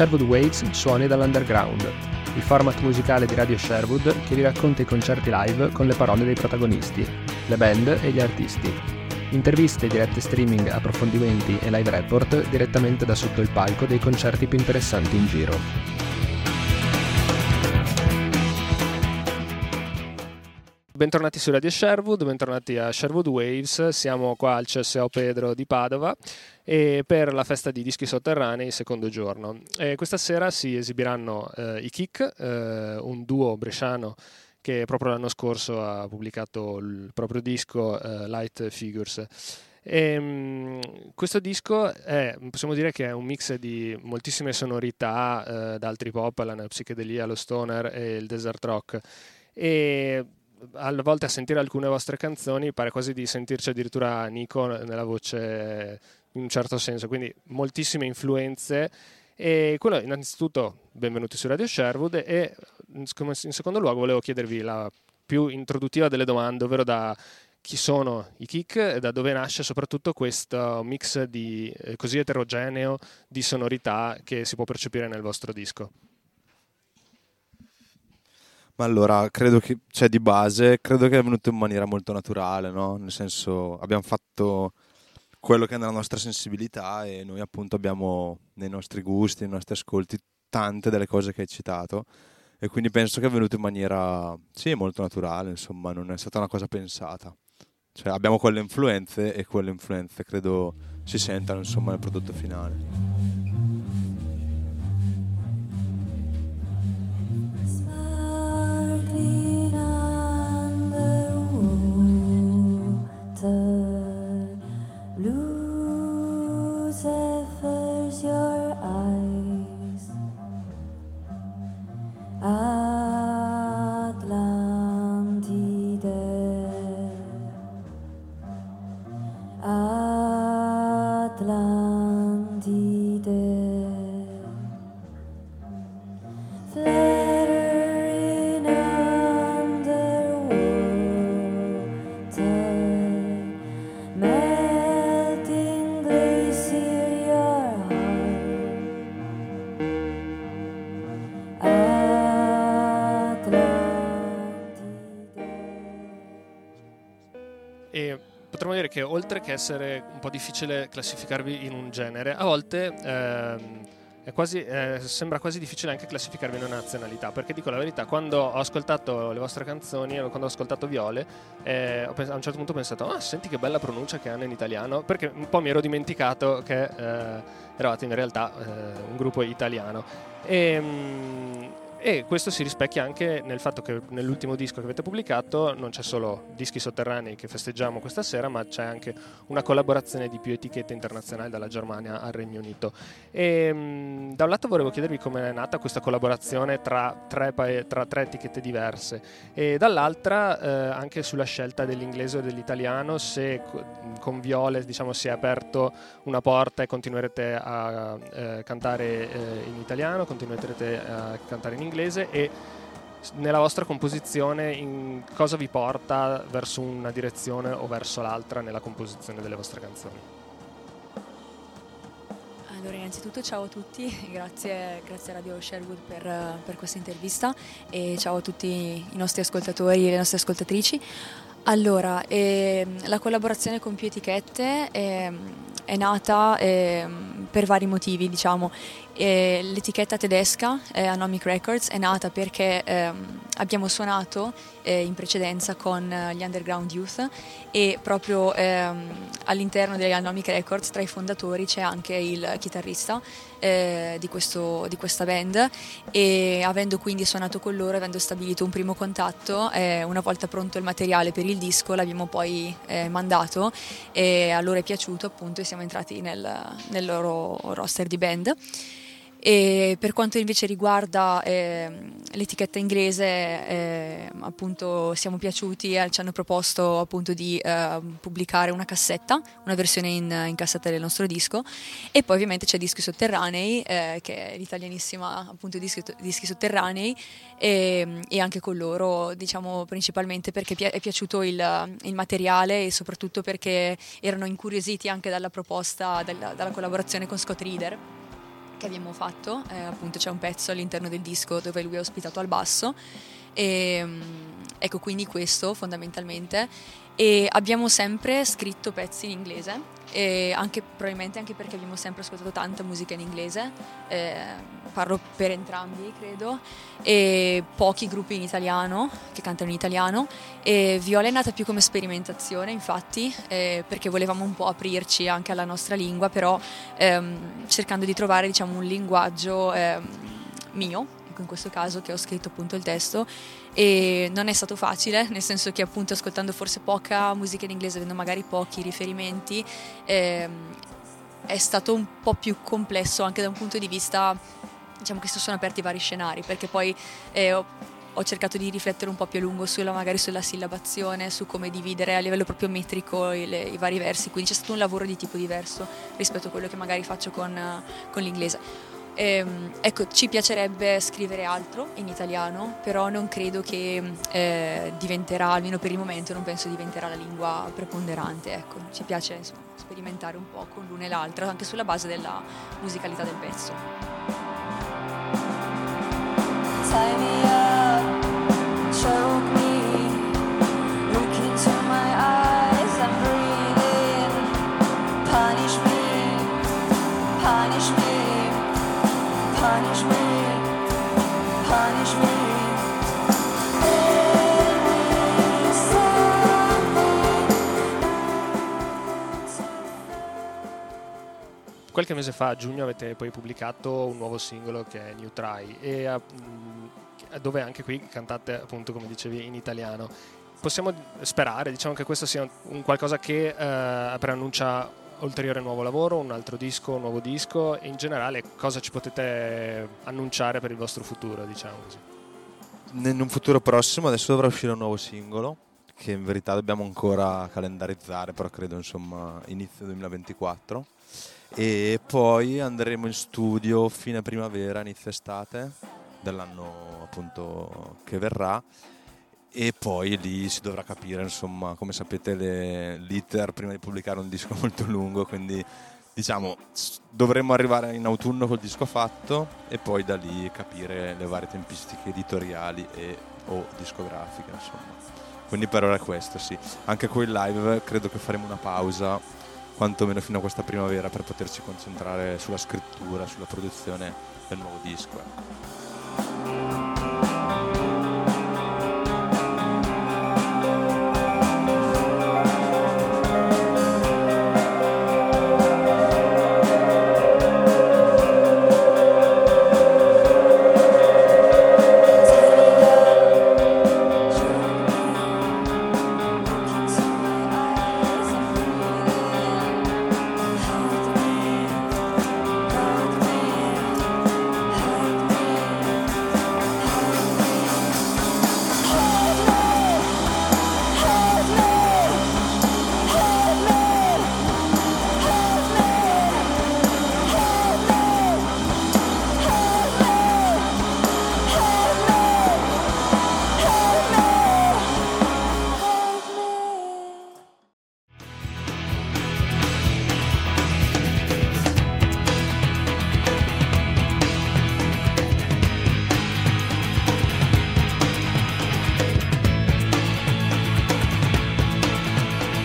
Sherwood Waves, suoni dall'underground, il format musicale di Radio Sherwood che vi racconta i concerti live con le parole dei protagonisti, le band e gli artisti. Interviste, dirette streaming, approfondimenti e live report direttamente da sotto il palco dei concerti più interessanti in giro. Bentornati su Radio Sherwood, bentornati a Sherwood Waves, siamo qua al CSO Pedro di Padova e per la festa di dischi sotterranei, secondo giorno. Questa sera si esibiranno i Kick, un duo bresciano che proprio l'anno scorso ha pubblicato il proprio disco Light Figures. Questo disco possiamo dire che è un mix di moltissime sonorità, da altri pop alla neopsichedelia, allo stoner e il desert rock. E a volte a sentire alcune vostre canzoni pare quasi di sentirci addirittura Nico nella voce in un certo senso, quindi moltissime influenze. E quello, innanzitutto, benvenuti su Radio Sherwood, e in secondo luogo volevo chiedervi la più introduttiva delle domande, ovvero da chi sono i Kick e da dove nasce soprattutto questo mix di così eterogeneo di sonorità che si può percepire nel vostro disco. Ma allora, credo che di base, credo che è venuto in maniera molto naturale, no? Nel senso, abbiamo fatto quello che è nella nostra sensibilità e noi appunto abbiamo nei nostri gusti, nei nostri ascolti tante delle cose che hai citato, e quindi penso che è venuto in maniera molto naturale, insomma, non è stata una cosa pensata. Cioè, abbiamo quelle influenze e quelle influenze credo si sentano, insomma, nel prodotto finale. Potremmo dire che oltre che essere un po' difficile classificarvi in un genere, a volte sembra quasi difficile anche classificarvi in una nazionalità, perché dico la verità, quando ho ascoltato le vostre canzoni, quando ho ascoltato Viole, a un certo punto ho pensato, senti che bella pronuncia che hanno in italiano, perché un po' mi ero dimenticato che eravate in realtà un gruppo italiano. E questo si rispecchia anche nel fatto che nell'ultimo disco che avete pubblicato non c'è solo Dischi Sotterranei che festeggiamo questa sera, ma c'è anche una collaborazione di più etichette internazionali, dalla Germania al Regno Unito. E da un lato volevo chiedervi come è nata questa collaborazione tra tre etichette diverse, e dall'altra anche sulla scelta dell'inglese o dell'italiano, se con Viole si è aperto una porta e continuerete a cantare in italiano, continuerete a cantare in inglese, e nella vostra composizione in cosa vi porta verso una direzione o verso l'altra nella composizione delle vostre canzoni. Allora, innanzitutto ciao a tutti, grazie a Radio Sherwood per questa intervista, e ciao a tutti i nostri ascoltatori e le nostre ascoltatrici. Allora, la collaborazione con più etichette è nata per vari motivi, diciamo. L'etichetta tedesca, Anomic Records, è nata perché abbiamo suonato in precedenza con gli Underground Youth, e proprio all'interno degli Anomic Records, tra i fondatori, c'è anche il chitarrista di questa band, e avendo quindi suonato con loro, avendo stabilito un primo contatto, una volta pronto il materiale per il disco l'abbiamo poi mandato, e a loro è piaciuto appunto, e siamo entrati nel loro roster di band. E per quanto invece riguarda l'etichetta inglese, appunto siamo piaciuti, ci hanno proposto appunto di pubblicare una versione in cassetta del nostro disco, e poi ovviamente c'è Dischi Sotterranei, che è l'italianissima appunto Dischi Sotterranei, e anche con loro, diciamo, principalmente perché è piaciuto il materiale, e soprattutto perché erano incuriositi anche dalla proposta dalla collaborazione con Scott Reeder. che abbiamo fatto, appunto c'è un pezzo all'interno del disco dove lui è ospitato al basso, e ecco, quindi questo fondamentalmente. E abbiamo sempre scritto pezzi in inglese, e probabilmente anche perché abbiamo sempre ascoltato tanta musica in inglese, parlo per entrambi credo, e pochi gruppi in italiano che cantano in italiano. E Viola è nata più come sperimentazione, infatti, perché volevamo un po' aprirci anche alla nostra lingua, però cercando di trovare, diciamo, un linguaggio mio, in questo caso, che ho scritto appunto il testo, e non è stato facile, nel senso che appunto ascoltando forse poca musica in inglese, avendo magari pochi riferimenti, è stato un po' più complesso anche da un punto di vista, diciamo, che si sono aperti vari scenari, perché poi ho cercato di riflettere un po' più a lungo magari sulla sillabazione, su come dividere a livello proprio metrico i vari versi, quindi c'è stato un lavoro di tipo diverso rispetto a quello che magari faccio con l'inglese. Ecco, ci piacerebbe scrivere altro in italiano, però non credo che diventerà, almeno per il momento non penso diventerà la lingua preponderante, ecco. Ci piace, insomma, sperimentare un po' con l'una e l'altra, anche sulla base della musicalità del pezzo. Tie me up, choke me, look into my eyes, I'm breathing, punish me, punish me. Punish me, punish me. Qualche mese fa, a giugno, avete poi pubblicato un nuovo singolo che è New Try, e dove anche qui cantate, appunto, come dicevi, in italiano. Possiamo sperare, diciamo, che questo sia un qualcosa che preannuncia ulteriore nuovo lavoro, un altro disco, un nuovo disco, e in generale cosa ci potete annunciare per il vostro futuro, diciamo così? In un futuro prossimo adesso dovrà uscire un nuovo singolo che in verità dobbiamo ancora calendarizzare, però credo, insomma, inizio 2024, e poi andremo in studio fine primavera, inizio estate dell'anno appunto che verrà, e poi lì si dovrà capire, insomma, come sapete l'iter prima di pubblicare un disco è molto lungo, quindi diciamo dovremmo arrivare in autunno col disco fatto e poi da lì capire le varie tempistiche editoriali o discografiche, insomma. Quindi per ora è questo, sì. Anche con il live credo che faremo una pausa quantomeno fino a questa primavera per poterci concentrare sulla scrittura, sulla produzione del nuovo disco.